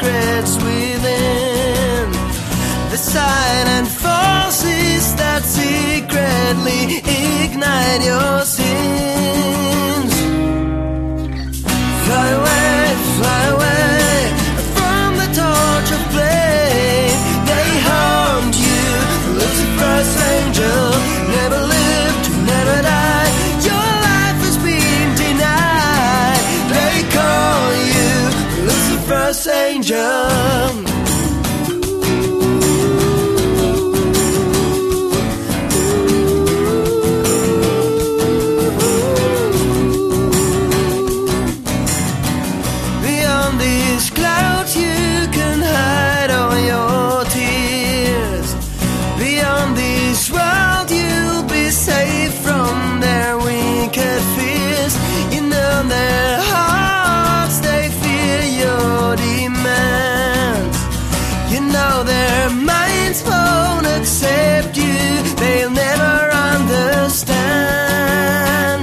secrets within, the silent forces that secretly ignite your sins. Fly away from the torch of blame. They haunt you, Lucifer's angel. Never lived to never die. Your life has been denied. They call you Lucifer's angel. Their hearts, they fear your demands. You know their minds won't accept you. They'll never understand.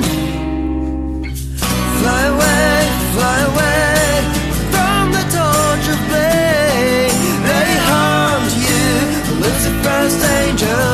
Fly away from the torch of blame. They haunt you, Lucifer's angel.